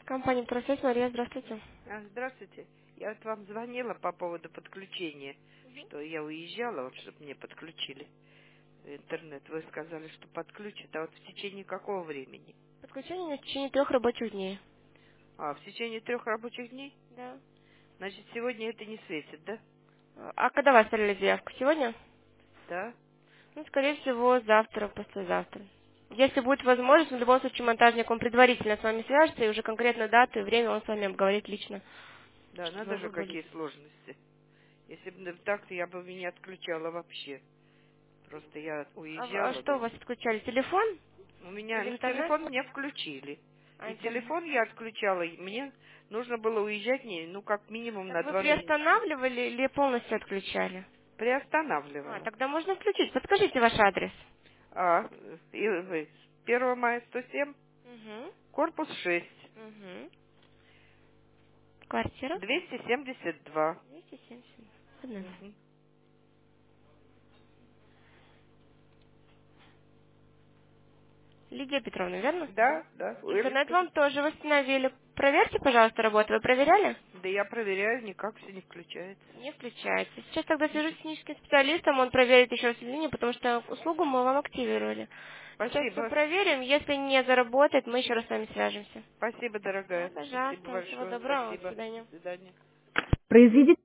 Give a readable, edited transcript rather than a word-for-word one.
Компания «Тросвязь», Мария, здравствуйте. Здравствуйте. Я вот вам звонила по поводу подключения, что я уезжала, вот чтобы мне подключили интернет. Вы сказали, что подключат, а вот в течение какого времени? Подключение в течение 3 рабочих дней. В течение 3 рабочих дней? Да. Значит, сегодня это не светит, да? А когда вы оставили заявку? Сегодня? Да? Ну, скорее всего, завтра, послезавтра. Если будет возможность, в любом случае монтажник, он предварительно с вами свяжется, и уже конкретно дату и время он с вами обговорит лично, Да, чтобы надо же, вы были. какие сложности. Если бы так, то я бы меня отключала вообще. Просто я А уезжала, что да. у вас отключали? Телефон У меня, или ну, интернет? телефон мне включили. А, И интернет. телефон я отключала, и мне нужно было уезжать, ну, как минимум Так на вы 2 месяца. приостанавливали или полностью отключали? Приостанавливала. Тогда можно включить. Подскажите ваш адрес. И вы, 1 мая 107, Угу. корпус 6, Угу. Квартира? 272. 270. Ладно. Мгм. Лидия Петровна, верно? Да, да. Интернет вам тоже восстановили. Проверьте, пожалуйста, работу. Вы проверяли? Да я проверяю, никак все не включается. Не включается. Сейчас тогда свяжусь с техническим специалистом, он проверит еще раз линию, потому что услугу мы вам активировали. Сейчас все Спасибо. проверим. Если не заработает, мы еще раз с вами свяжемся. Спасибо, Да, дорогая. Спасибо пожалуйста. Всего большое. доброго. До Спасибо. До свидания. свидания. Произведите